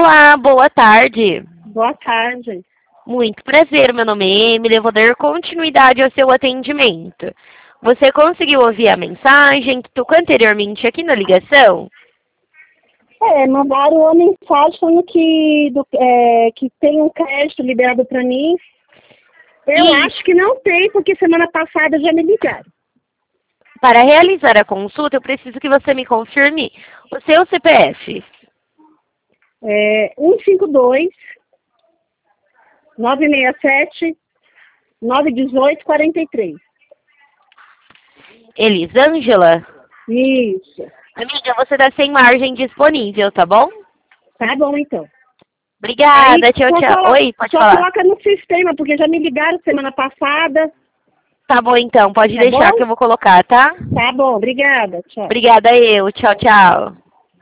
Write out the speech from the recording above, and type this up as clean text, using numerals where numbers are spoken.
Olá, boa tarde. Boa tarde. Muito prazer, meu nome é Emily, eu vou dar continuidade ao seu atendimento. Você conseguiu ouvir a mensagem que tocou anteriormente aqui na ligação? Mandaram uma mensagem falando que tem um crédito liberado para mim. Eu acho que não tem, porque semana passada já me ligaram. Para realizar a consulta, eu preciso que você me confirme o seu CPF. 152 967 918 43. Elisângela? Isso. Amiga, você está sem margem disponível, tá bom? Tá bom, então. Obrigada, tchau, tchau. Oi, pode falar. Só coloca no sistema, porque já me ligaram semana passada. Tá bom, então, pode Tá deixar bom? que eu vou colocar, tá? Tá bom, obrigada. Tchau. Obrigada eu, tchau, tchau.